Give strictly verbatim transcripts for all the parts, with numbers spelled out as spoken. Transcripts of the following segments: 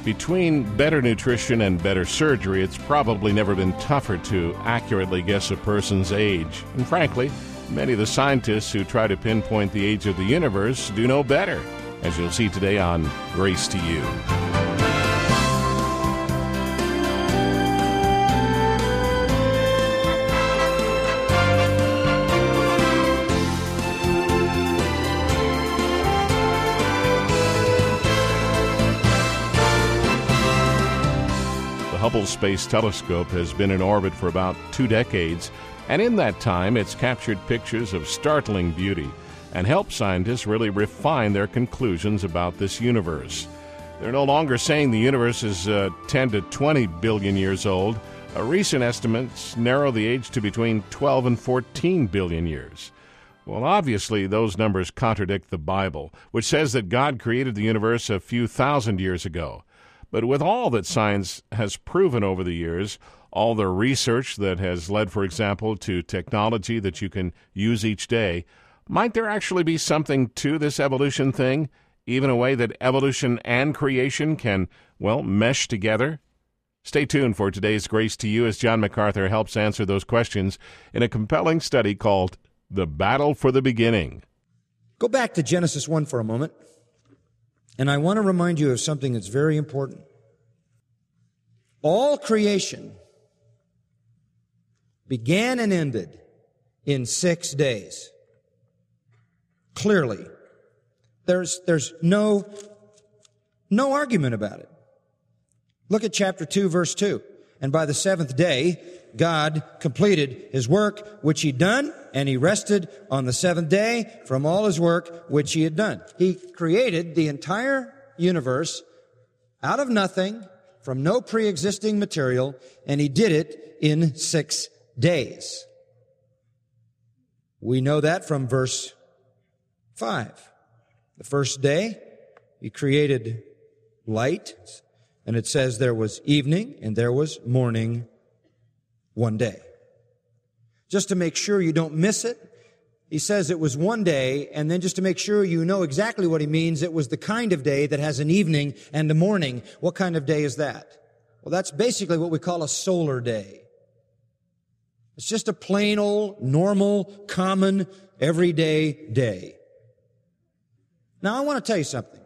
Between better nutrition and better surgery, it's probably never been tougher to accurately guess a person's age. And frankly, many of the scientists who try to pinpoint the age of the universe do know better, as you'll see today on Grace to You. The Hubble Space Telescope has been in orbit for about two decades, and in that time it's captured pictures of startling beauty and helped scientists really refine their conclusions about this universe. They're no longer saying the universe is uh, ten to twenty billion years old. Uh, recent estimates narrow the age to between twelve and fourteen billion years. Well, obviously, those numbers contradict the Bible, which says that God created the universe a few thousand years ago. But with all that science has proven over the years, all the research that has led, for example, to technology that you can use each day, might there actually be something to this evolution thing, even a way that evolution and creation can, well, mesh together? Stay tuned for today's Grace to You as John MacArthur helps answer those questions in a compelling study called The Battle for the Beginning. Go back to Genesis one for a moment. And I want to remind you of something that's very important. All creation began and ended in six days. Clearly. There's, there's no, no argument about it. Look at chapter two, verse two. And by the seventh day, God completed His work which He'd done, and He rested on the seventh day from all His work which He had done. He created the entire universe out of nothing, from no pre-existing material, and He did it in six days. We know that from verse five. The first day, He created light, and it says there was evening and there was morning one day. Just to make sure you don't miss it, He says it was one day, and then just to make sure you know exactly what He means, it was the kind of day that has an evening and a morning. What kind of day is that? Well, that's basically what we call a solar day. It's just a plain old, normal, common, everyday day. Now, I want to tell you something.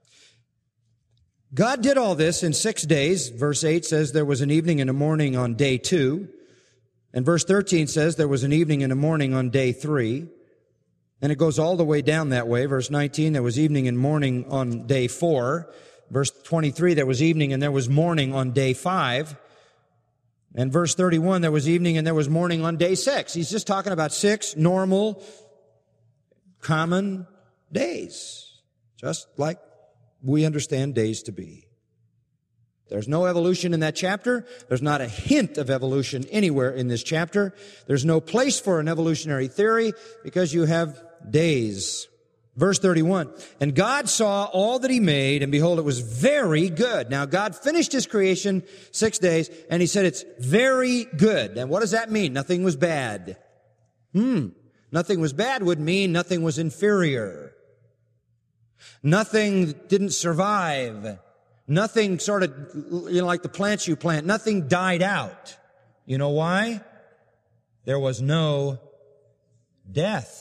God did all this in six days. Verse eight says there was an evening and a morning on day two. And verse thirteen says there was an evening and a morning on day three. And it goes all the way down that way. Verse nineteen, there was evening and morning on day four. Verse twenty-three, there was evening and there was morning on day five. And verse thirty-one, there was evening and there was morning on day six. He's just talking about six normal, common days. Just like we understand days to be. There's no evolution in that chapter. There's not a hint of evolution anywhere in this chapter. There's no place for an evolutionary theory because you have days. Verse thirty-one, and God saw all that He made, and behold, it was very good. Now, God finished His creation six days, and He said it's very good. And what does that mean? Nothing was bad. Hmm. Nothing was bad would mean nothing was inferior. Nothing didn't survive. Nothing sort of, you know, like the plants you plant, nothing died out. You know why? There was no death.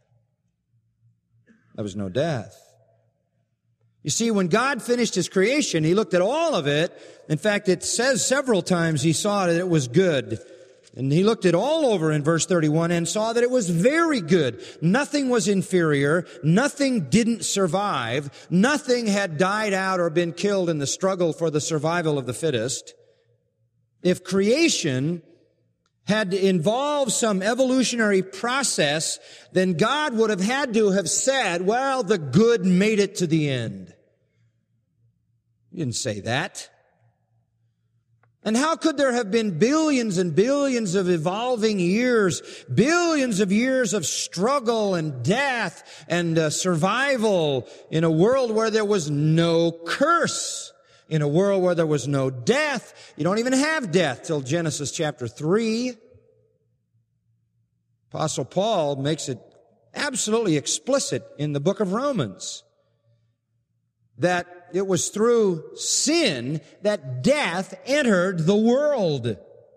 There was no death. You see, when God finished His creation, He looked at all of it. In fact, it says several times He saw that it was good. And He looked it all over in verse thirty-one and saw that it was very good. Nothing was inferior. Nothing didn't survive. Nothing had died out or been killed in the struggle for the survival of the fittest. If creation had involved some evolutionary process, then God would have had to have said, well, the good made it to the end. He didn't say that. And how could there have been billions and billions of evolving years, billions of years of struggle and death and uh, survival in a world where there was no curse, in a world where there was no death? You don't even have death till Genesis chapter three. Apostle Paul makes it absolutely explicit in the book of Romans that that it was through sin that death entered the world.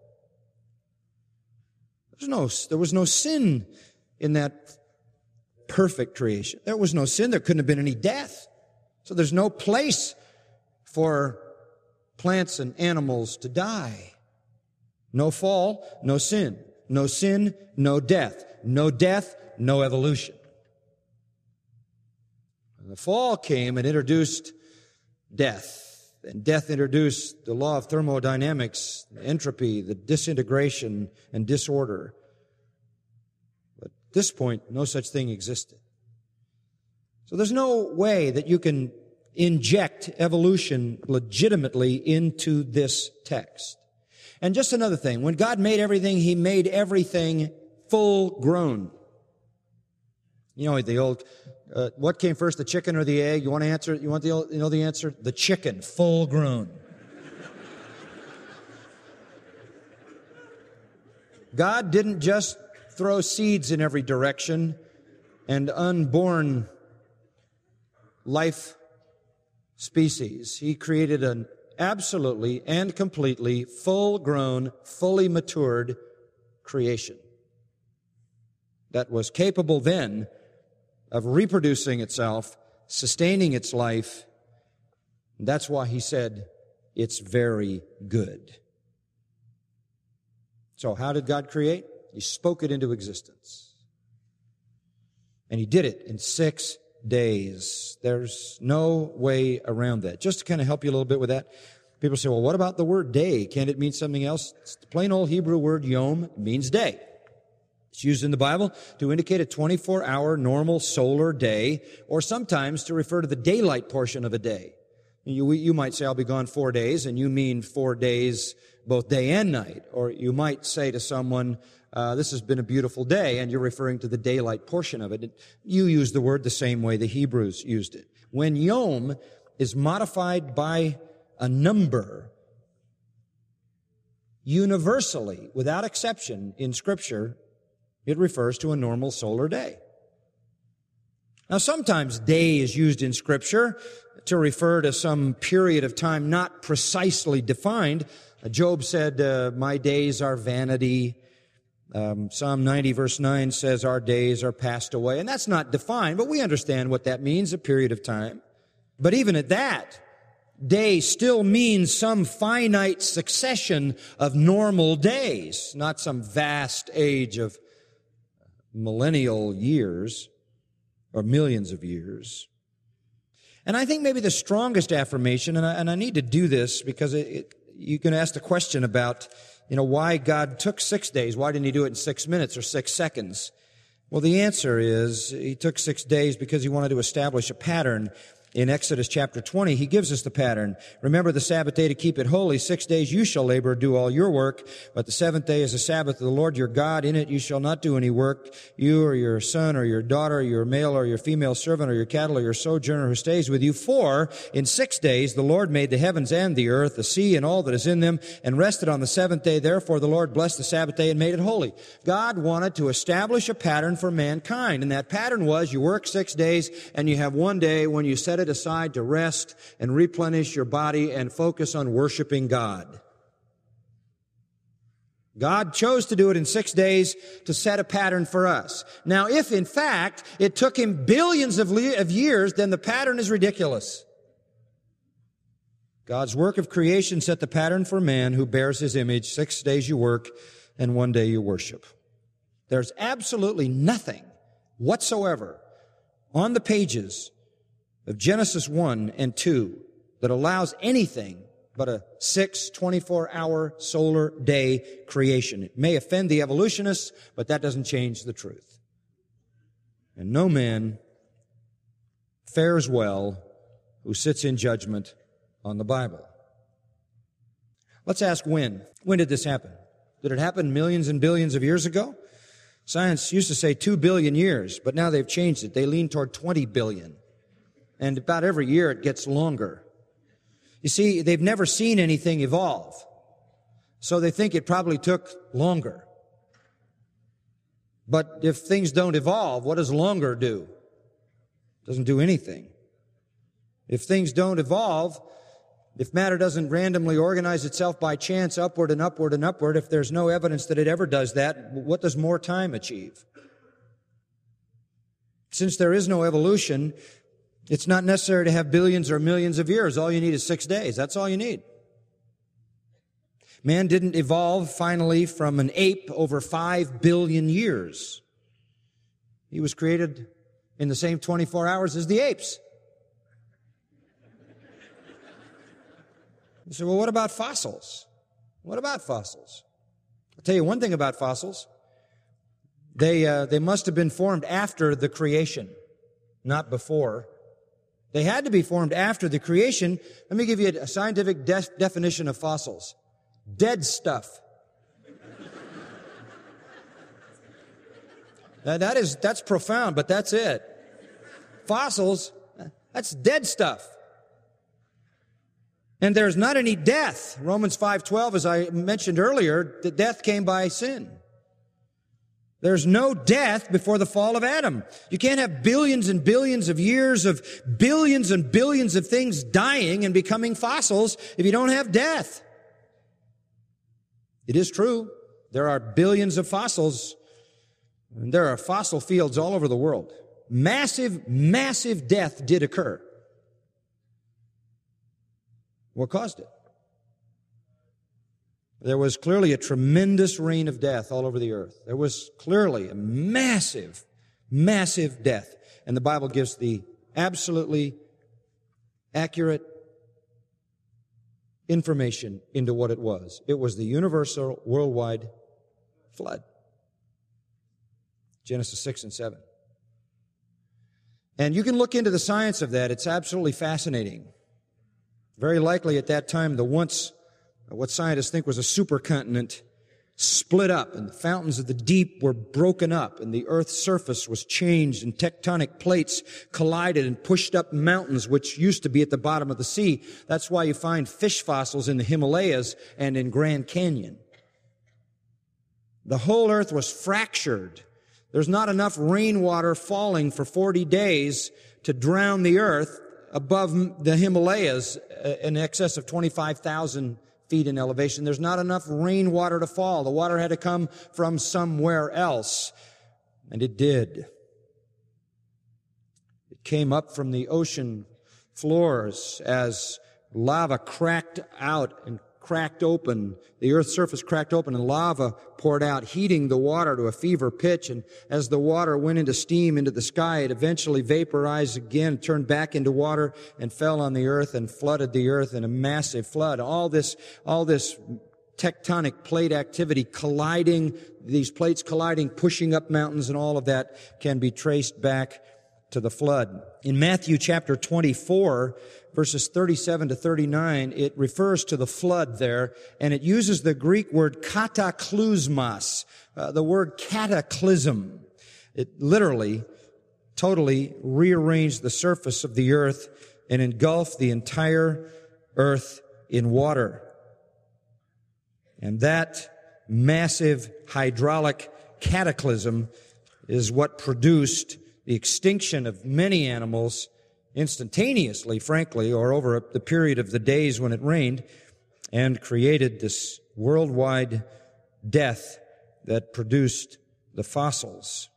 There's no, there was no sin in that perfect creation. There was no sin. There couldn't have been any death. So there's no place for plants and animals to die. No fall, no sin. No sin, no death. No death, no evolution. And the fall came and introduced death. And death introduced the law of thermodynamics, entropy, the disintegration and disorder. But at this point, no such thing existed. So there's no way that you can inject evolution legitimately into this text. And just another thing, when God made everything, He made everything full grown. You know, the old, uh, what came first, the chicken or the egg? You want to answer, you want the, you know the answer? The chicken, full grown. God didn't just throw seeds in every direction and unborn life species. He created an absolutely and completely full-grown, fully matured creation that was capable then of reproducing itself, sustaining its life. That's why He said, it's very good. So how did God create? He spoke it into existence. And He did it in six days. There's no way around that. Just to kind of help you a little bit with that, people say, well, what about the word day? Can't it mean something else? It's the plain old Hebrew word yom means day. It's used in the Bible to indicate a twenty-four hour normal solar day, or sometimes to refer to the daylight portion of a day. You, you might say, I'll be gone four days, and you mean four days, both day and night. Or you might say to someone, uh, this has been a beautiful day, and you're referring to the daylight portion of it. You use the word the same way the Hebrews used it. When yom is modified by a number, universally, without exception, in Scripture, it refers to a normal solar day. Now, sometimes day is used in Scripture to refer to some period of time not precisely defined. Job said, uh, my days are vanity. Um, Psalm ninety verse nine says our days are passed away. And that's not defined, but we understand what that means, a period of time. But even at that, day still means some finite succession of normal days, not some vast age of millennial years or millions of years. And I think maybe the strongest affirmation, and I, and I need to do this because it, it, you can ask the question about, you know, why God took six days. Why didn't He do it in six minutes or six seconds? Well, the answer is He took six days because He wanted to establish a pattern. In Exodus chapter twenty, He gives us the pattern. Remember the Sabbath day to keep it holy. Six days you shall labor, do all your work. But the seventh day is the Sabbath of the Lord your God. In it you shall not do any work. You or your son or your daughter, or your male or your female servant or your cattle or your sojourner who stays with you. For in six days the Lord made the heavens and the earth, the sea and all that is in them, and rested on the seventh day. Therefore the Lord blessed the Sabbath day and made it holy. God wanted to establish a pattern for mankind. And that pattern was you work six days and you have one day when you set it aside to rest and replenish your body and focus on worshiping God. God chose to do it in six days to set a pattern for us. Now, if in fact it took Him billions of, le- of years, then the pattern is ridiculous. God's work of creation set the pattern for man who bears His image. Six days you work and one day you worship. There's absolutely nothing whatsoever on the pages of Genesis one and two that allows anything but a six, twenty-four hour solar day creation. It may offend the evolutionists, but that doesn't change the truth. And no man fares well who sits in judgment on the Bible. Let's ask when. When did this happen? Did it happen millions and billions of years ago? Science used to say two billion years, but now they've changed it. They lean toward twenty billion. And about every year it gets longer. You see, they've never seen anything evolve. So they think it probably took longer. But if things don't evolve, what does longer do? It doesn't do anything. If things don't evolve, if matter doesn't randomly organize itself by chance upward and upward and upward, if there's no evidence that it ever does that, what does more time achieve? Since there is no evolution, it's not necessary to have billions or millions of years. All you need is six days. That's all you need. Man didn't evolve finally from an ape over five billion years. He was created in the same twenty-four hours as the apes. You say, well, what about fossils? What about fossils? I'll tell you one thing about fossils. They, uh, they must have been formed after the creation, not before. They had to be formed after the creation. Let me give you a scientific de- definition of fossils. Dead stuff. Now, that is, that's profound, but that's it. Fossils, that's dead stuff. And there's not any death. Romans five twelve, as I mentioned earlier, the death came by sin. There's no death before the fall of Adam. You can't have billions and billions of years of billions and billions of things dying and becoming fossils if you don't have death. It is true. There are billions of fossils, and there are fossil fields all over the world. Massive, massive death did occur. What caused it? There was clearly a tremendous reign of death all over the earth. There was clearly a massive, massive death. And the Bible gives the absolutely accurate information into what it was. It was the universal, worldwide flood. Genesis six and seven. And you can look into the science of that. It's absolutely fascinating. Very likely at that time, the once, what scientists think was a supercontinent, split up, and the fountains of the deep were broken up, and the earth's surface was changed, and tectonic plates collided and pushed up mountains which used to be at the bottom of the sea. That's why you find fish fossils in the Himalayas and in Grand Canyon. The whole earth was fractured. There's not enough rainwater falling for forty days to drown the earth above the Himalayas in excess of twenty-five thousand feet in elevation. There's not enough rainwater to fall. The water had to come from somewhere else. And it did. It came up from the ocean floors as lava cracked out and cracked open. The earth's surface cracked open and lava poured out, heating the water to a fever pitch. And as the water went into steam into the sky, it eventually vaporized again, turned back into water, and fell on the earth and flooded the earth in a massive flood. All this, all this tectonic plate activity colliding, these plates colliding, pushing up mountains, and all of that can be traced back to the flood. In Matthew chapter twenty-four, verses thirty-seven to thirty-nine, it refers to the flood there, and it uses the Greek word kataklysmos, uh, the word cataclysm. It literally, totally rearranged the surface of the earth and engulfed the entire earth in water. And that massive hydraulic cataclysm is what produced the extinction of many animals instantaneously, frankly, or over the period of the days when it rained, and created this worldwide death that produced the fossils.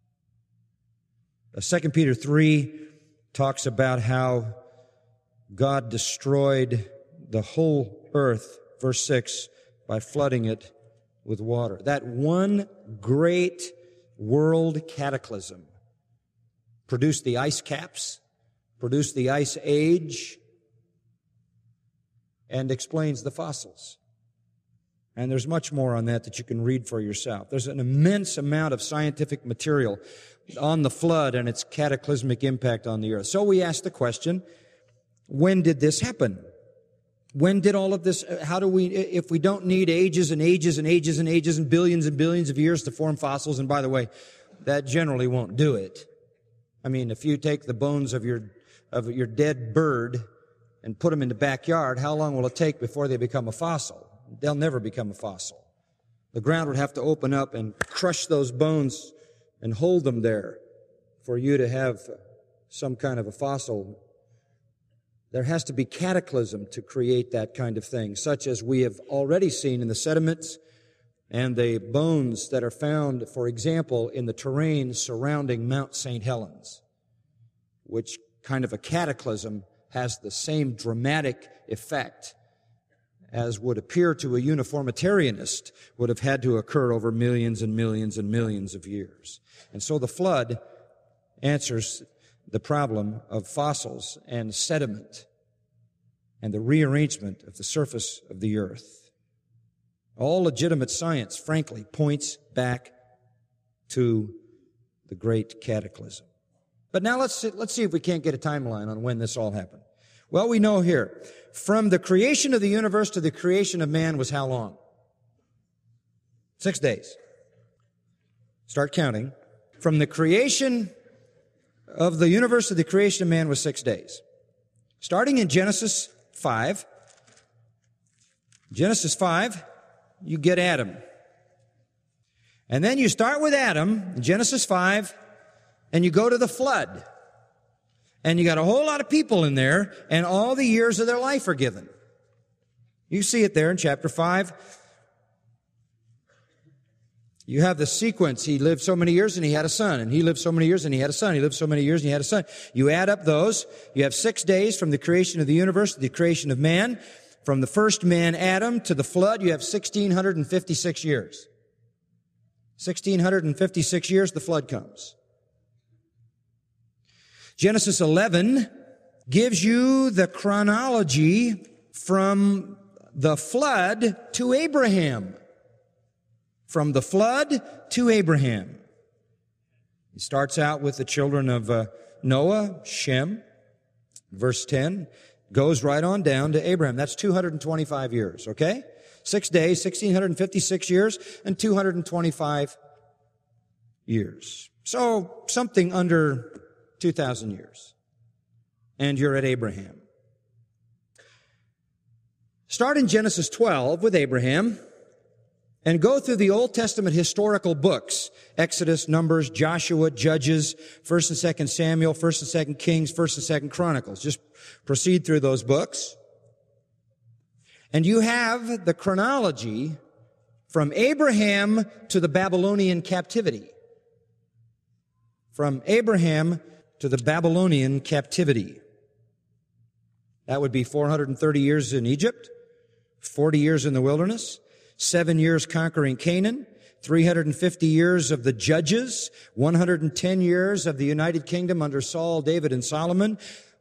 Second Peter three talks about how God destroyed the whole earth, verse six, by flooding it with water. That one great world cataclysm produced the ice caps, produced the ice age, and explains the fossils. And there's much more on that that you can read for yourself. There's an immense amount of scientific material on the flood and its cataclysmic impact on the earth. So we ask the question, when did this happen? When did all of this, how do we, if we don't need ages and ages and ages and ages and billions and billions of years to form fossils, and by the way, that generally won't do it. I mean, if you take the bones of your of your dead bird and put them in the backyard, how long will it take before they become a fossil? They'll never become a fossil. The ground would have to open up and crush those bones and hold them there for you to have some kind of a fossil There has to be cataclysm to create that kind of thing, such as we have already seen in the sediments and the bones that are found, for example, in the terrain surrounding Mount Saint Helens, which kind of a cataclysm has the same dramatic effect as would appear to a uniformitarianist would have had to occur over millions and millions and millions of years. And so the flood answers the problem of fossils and sediment and the rearrangement of the surface of the earth. All legitimate science, frankly, points back to the great cataclysm. But now let's see, let's see if we can't get a timeline on when this all happened. Well, we know here, from the creation of the universe to the creation of man was how long? Six days. Start counting. From the creation of the universe to the creation of man was six days. Starting in Genesis five, Genesis five, you get Adam. And then you start with Adam, Genesis five, and you go to the flood. And you got a whole lot of people in there, and all the years of their life are given. You see it there in chapter five. You have the sequence. He lived so many years and he had a son, and he lived so many years and he had a son. He lived so many years and he had a son. You add up those. You have six days from the creation of the universe to the creation of man. From the first man, Adam, to the flood, you have one thousand six hundred fifty-six years. one thousand six hundred fifty-six years, the flood comes. Genesis eleven gives you the chronology from the flood to Abraham. From the flood to Abraham. He starts out with the children of uh, Noah, Shem, verse ten, goes right on down to Abraham. That's two hundred twenty-five years, okay? Six days, one thousand six hundred fifty-six years, and two hundred twenty-five years. So, something under two thousand years. And you're at Abraham. Start in Genesis twelve with Abraham, and go through the Old Testament historical books, Exodus, Numbers, Joshua, Judges, First and Second Samuel, First and Second Kings, First and Second Chronicles. Just proceed through those books. And you have the chronology from Abraham to the Babylonian captivity. From Abraham to the Babylonian captivity. That would be four hundred thirty years in Egypt, forty years in the wilderness, seven years conquering Canaan, three hundred fifty years of the Judges, one hundred ten years of the United Kingdom under Saul, David, and Solomon,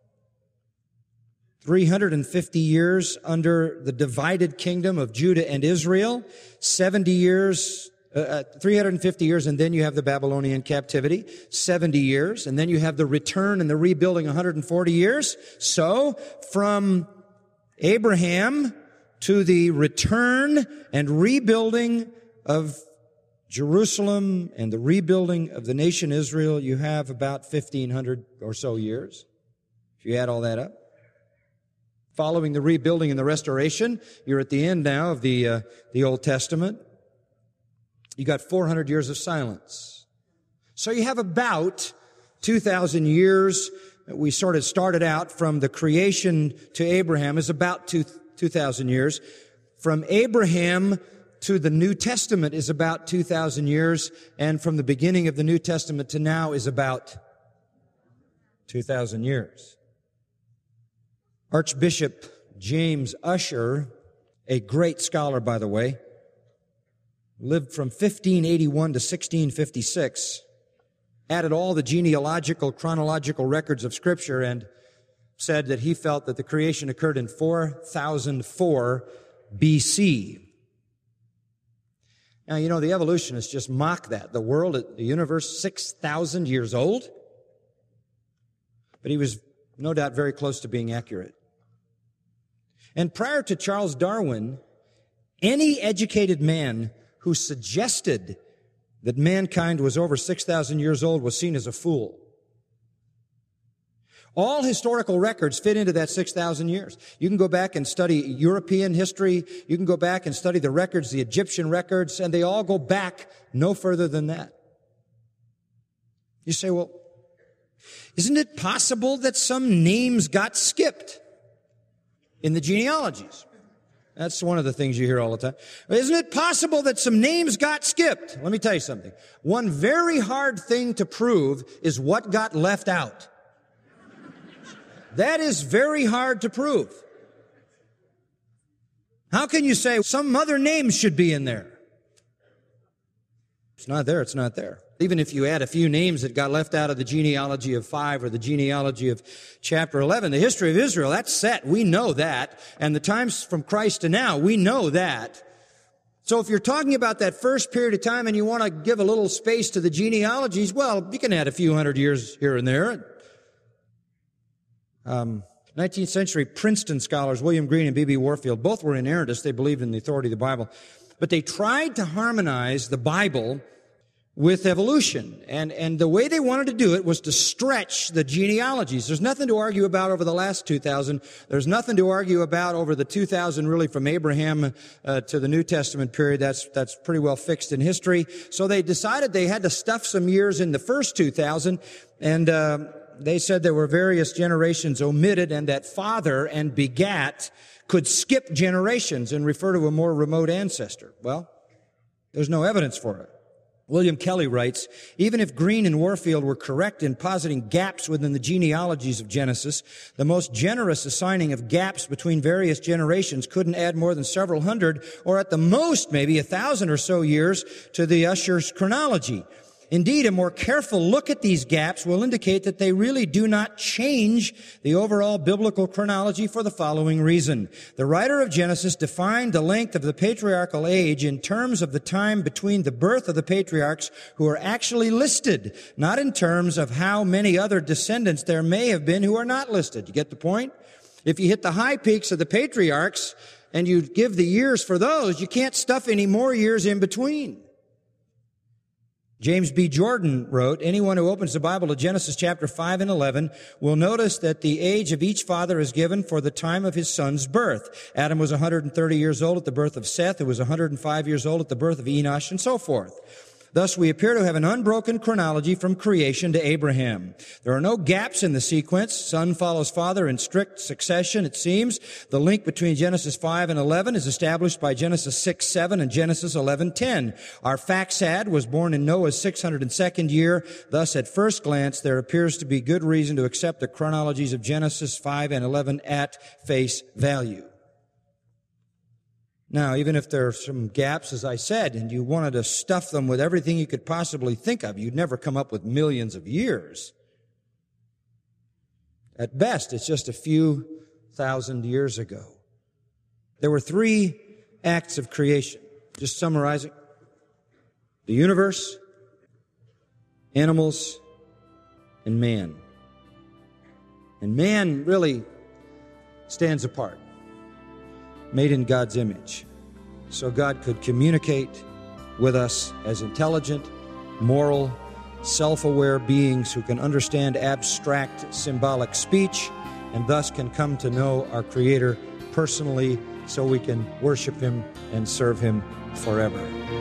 three hundred fifty years under the divided kingdom of Judah and Israel, seventy years, uh, three hundred fifty years, and then you have the Babylonian captivity, seventy years, and then you have the return and the rebuilding, one hundred forty years. So, from Abraham to the return and rebuilding of Jerusalem and the rebuilding of the nation Israel, you have about fifteen hundred or so years, if you add all that up. Following the rebuilding and the restoration, you're at the end now of the uh, the Old Testament. You got four hundred years of silence. So you have about two thousand years. We sort of started out from the creation to Abraham is about two two thousand years. From Abraham to the New Testament is about two thousand years. And from the beginning of the New Testament to now is about two thousand years. Archbishop James Ussher, a great scholar, by the way, lived from fifteen eighty-one to sixteen fifty-six, added all the genealogical, chronological records of Scripture, and said that he felt that the creation occurred in four thousand four B C. Now, you know, the evolutionists just mock that. The world, the universe, six thousand years old. But he was no doubt very close to being accurate. And prior to Charles Darwin, any educated man who suggested that mankind was over six thousand years old was seen as a fool. All historical records fit into that six thousand years. You can go back and study European history. You can go back and study the records, the Egyptian records, and they all go back no further than that. You say, well, isn't it possible that some names got skipped? in the genealogies. That's one of the things you hear all the time. Isn't it possible that some names got skipped? Let me tell you something. One very hard thing to prove is what got left out. That is very hard to prove. How can you say some other names should be in there? It's not there, it's not there. Even if you add a few names that got left out of the genealogy of five or the genealogy of chapter eleven, the history of Israel, that's set. We know that. And the times from Christ to now, we know that. So if you're talking about that first period of time and you want to give a little space to the genealogies, well, you can add a few hundred years here and there. Um, nineteenth century Princeton scholars, William Green and B B Warfield, both were inerrantists. They believed in the authority of the Bible. But they tried to harmonize the Bible with evolution. And, and the way they wanted to do it was to stretch the genealogies. There's nothing to argue about over the last two thousand. There's nothing to argue about over the two thousand really from Abraham uh, to the New Testament period. That's, that's pretty well fixed in history. So they decided they had to stuff some years in the first two thousand, and uh, they said there were various generations omitted, and that father and begat could skip generations and refer to a more remote ancestor. Well, there's no evidence for it. William Kelly writes, even if Green and Warfield were correct in positing gaps within the genealogies of Genesis, the most generous assigning of gaps between various generations couldn't add more than several hundred, or at the most maybe a thousand or so years to the Usher's chronology. Indeed, a more careful look at these gaps will indicate that they really do not change the overall biblical chronology for the following reason. The writer of Genesis defined the length of the patriarchal age in terms of the time between the birth of the patriarchs who are actually listed, not in terms of how many other descendants there may have been who are not listed. You get the point? If you hit the high peaks of the patriarchs and you give the years for those, you can't stuff any more years in between. James B. Jordan wrote, anyone who opens the Bible to Genesis chapter five and eleven will notice that the age of each father is given for the time of his son's birth. Adam was one hundred thirty years old at the birth of Seth, who was one hundred five years old at the birth of Enosh, and so forth. Thus, we appear to have an unbroken chronology from creation to Abraham. There are no gaps in the sequence. Son follows father in strict succession, it seems. The link between Genesis five and eleven is established by Genesis six seven and Genesis eleven ten. Our Faxad was born in Noah's six hundred second year. Thus, at first glance, there appears to be good reason to accept the chronologies of Genesis five and eleven at face value. Now, even if there are some gaps, as I said, and you wanted to stuff them with everything you could possibly think of, you'd never come up with millions of years. At best, it's just a few thousand years ago. There were three acts of creation. Just summarizing. The universe, animals, and man. And man really stands apart. Made in God's image. So God could communicate with us as intelligent, moral, self-aware beings who can understand abstract symbolic speech and thus can come to know our Creator personally so we can worship Him and serve Him forever.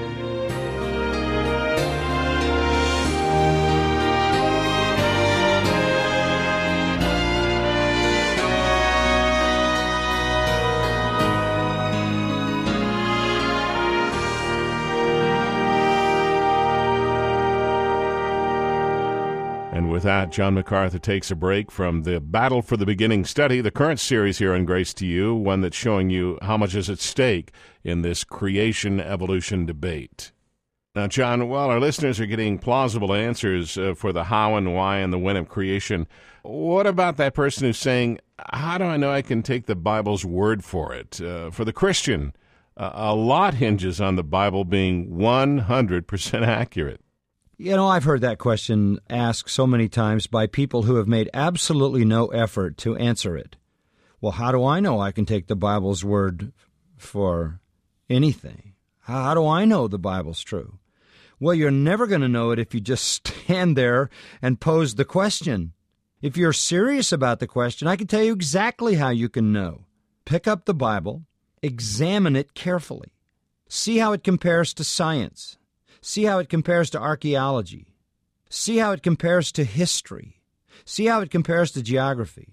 With that, John MacArthur takes a break from the Battle for the Beginning study, the current series here on Grace to You, one that's showing you how much is at stake in this creation-evolution debate. Now, John, while our listeners are getting plausible answers uh, for the how and why and the when of creation, what about that person who's saying, how do I know I can take the Bible's word for it? Uh, for the Christian, uh, a lot hinges on the Bible being one hundred percent accurate. You know, I've heard that question asked so many times by people who have made absolutely no effort to answer it. Well, how do I know I can take the Bible's word for anything? How do I know the Bible's true? Well, you're never going to know it if you just stand there and pose the question. If you're serious about the question, I can tell you exactly how you can know. Pick up the Bible, examine it carefully, see how it compares to science. See how it compares to archaeology. See how it compares to history. See how it compares to geography.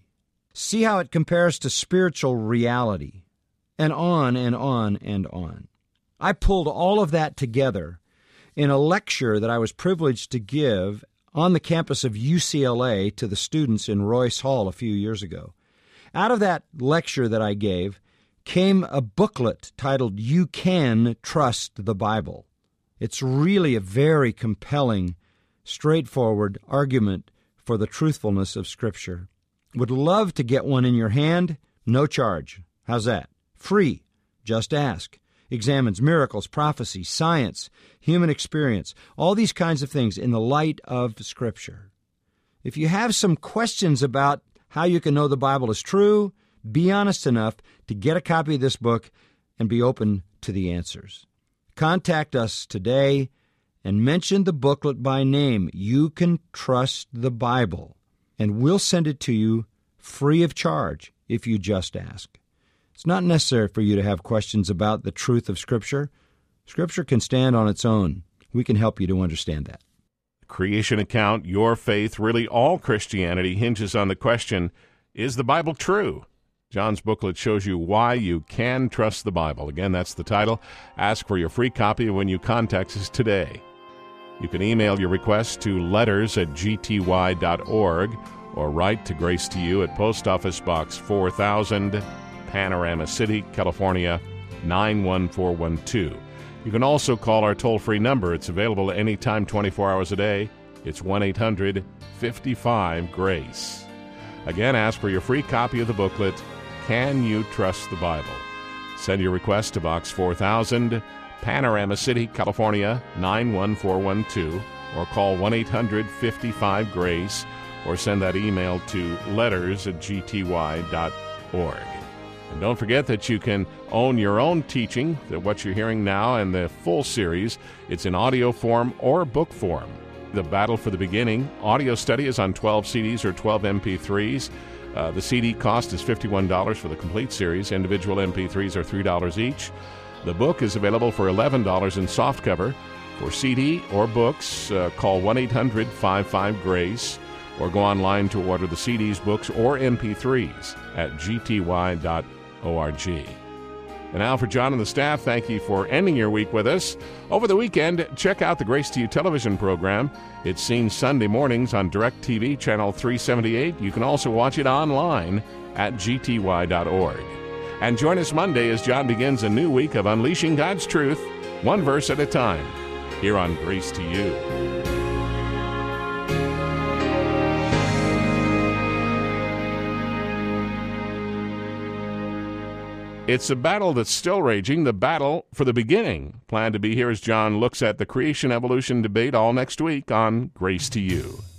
See how it compares to spiritual reality, and on and on and on. I pulled all of that together in a lecture that I was privileged to give on the campus of U C L A to the students in Royce Hall a few years ago. Out of that lecture that I gave came a booklet titled You Can Trust the Bible. It's really a very compelling, straightforward argument for the truthfulness of Scripture. Would love to get one in your hand, no charge. How's that? Free. Just ask. Examines miracles, prophecy, science, human experience, all these kinds of things in the light of Scripture. If you have some questions about how you can know the Bible is true, be honest enough to get a copy of this book and be open to the answers. Contact us today and mention the booklet by name. You Can Trust the Bible, and we'll send it to you free of charge if you just ask. It's not necessary for you to have questions about the truth of Scripture. Scripture can stand on its own. We can help you to understand that. Creation account, your faith, really all Christianity hinges on the question, is the Bible true? John's booklet shows you why you can trust the Bible. Again, that's the title. Ask for your free copy when you contact us today. You can email your request to letters at g t y dot org or write to Grace to You at Post Office Box four thousand, Panorama City, California, nine one four one two. You can also call our toll-free number. It's available anytime, twenty-four hours a day. It's one eight hundred, fifty-five, GRACE. Again, ask for your free copy of the booklet, Can You Trust the Bible? Send your request to Box four thousand, Panorama City, California, nine one four one two, or call one eight hundred, fifty-five, GRACE, or send that email to letters at g t y dot org. And don't forget that you can own your own teaching, that what you're hearing now and the full series. It's in audio form or book form. The Battle for the Beginning audio study is on twelve C Ds or twelve M P threes. Uh, the C D cost is fifty-one dollars for the complete series. Individual M P threes are three dollars each. The book is available for eleven dollars in softcover. For C D or books, uh, call one eight hundred, fifty-five, GRACE or go online to order the C Ds, books, or M P threes at g t y dot org. And now for John and the staff, thank you for ending your week with us. Over the weekend, check out the Grace to You television program. It's seen Sunday mornings on DirecTV channel three seventy-eight. You can also watch it online at g t y dot org. And join us Monday as John begins a new week of unleashing God's truth, one verse at a time, here on Grace to You. It's a battle that's still raging, the battle for the beginning. Planned to be here as John looks at the creation-evolution debate all next week on Grace to You.